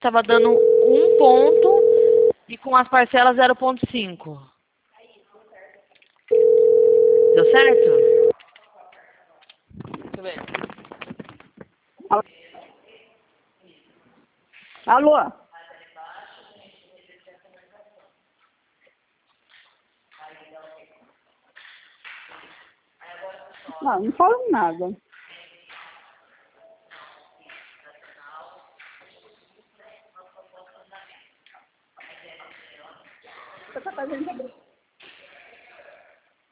Tava dando 1 ponto e com as parcelas 0,5. Deu certo? Deixa eu ver. Alô? Não falo nada. Você tá fazendo